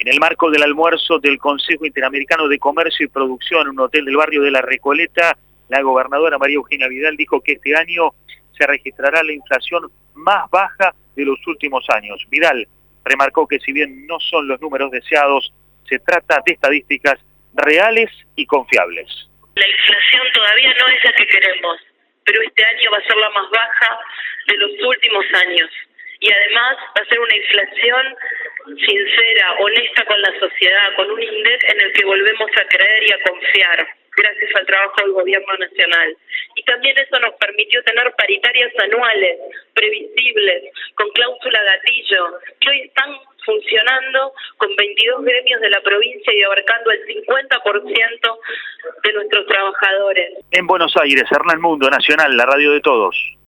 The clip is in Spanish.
En el marco del almuerzo del Consejo Interamericano de Comercio y Producción en un hotel del barrio de La Recoleta, la gobernadora María Eugenia Vidal dijo que este año se registrará la inflación más baja de los últimos años. Vidal remarcó que si bien no son los números deseados, se trata de estadísticas reales y confiables. La inflación todavía no es la que queremos, pero este año va a ser la más baja de los últimos años. Y además va a ser una inflación sincera, honesta con la sociedad, con un INDEC en el que volvemos a creer y a confiar, gracias al trabajo del gobierno nacional. Y también eso nos permitió tener paritarias anuales, previsibles, con cláusula gatillo, que hoy están funcionando con 22 gremios de la provincia y abarcando el 50% de nuestros trabajadores. En Buenos Aires, Hernán Mundo, Nacional, la radio de todos.